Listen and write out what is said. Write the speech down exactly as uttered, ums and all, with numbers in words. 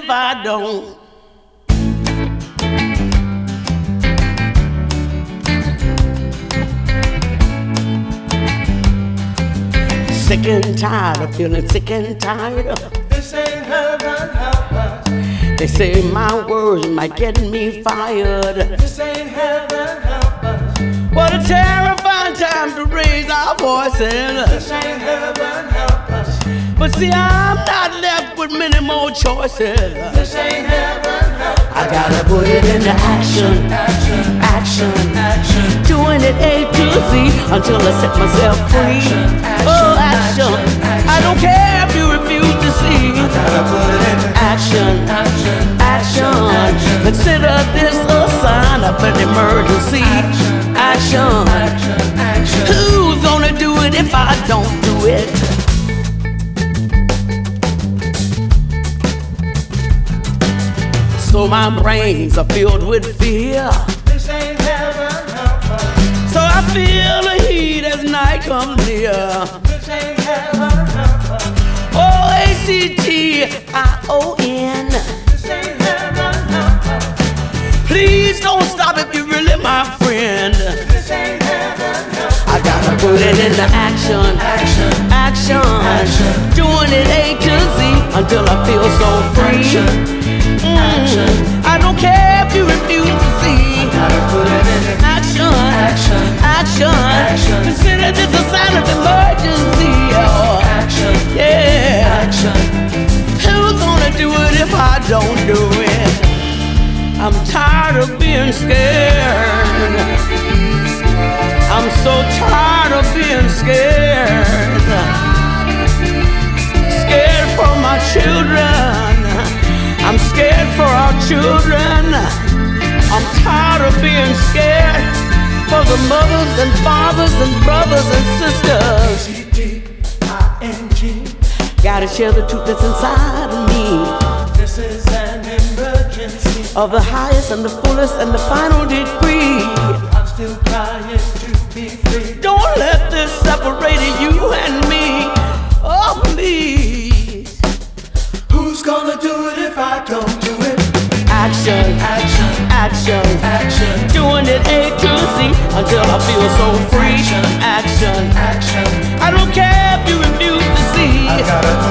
if I don't. Sick and tired of feeling sick and tired of. This ain't heaven, help us. They say my words might get me fired. This ain't heaven, help us. What a terrifying time to raise our voices. This ain't heaven, help us. But see, I'm not left with many more choices. This ain't heaven, help us. I gotta put it into action, Action, action, action. doing it A to Z until I set myself free. Action, action, Oh, action. action, action. I don't care if you refuse to see. Gotta put it into Action, action, action. action. Consider this a sign of an emergency. Action, Action. action, action. Who's gonna do it if I don't do it? So my brains are filled with fear. This ain't heaven, help us. So I feel the heat as night comes near. This ain't heaven, help us. O A C T I O N. This ain't heaven, help us. Please don't stop if you're really my friend. This ain't heaven, help us. I gotta put it into action, Action, action, action. doing it A to Z until I feel so free. Action, Mm. action. I don't care if you refuse to see. Gotta put it into Action, action, action, action. consider this a sign of emergency. Oh, action, yeah. action. Who's gonna do it if I don't do it? I'm tired of being scared. I'm so tired of being scared. Scared for my children. I'm scared for our children. I'm tired of being scared for the mothers and fathers and brothers and sisters. C T I N G. Gotta share the truth that's inside of me, This is an emergency. of the highest and the fullest and the final degree. I'm still trying to be free. Don't let this separate you and me. Oh, please. Who's gonna do it if I don't do it? Action, Action, action, action, doing it A to Z until I feel so free. Action, action. I don't care if you refuse to see. I gotta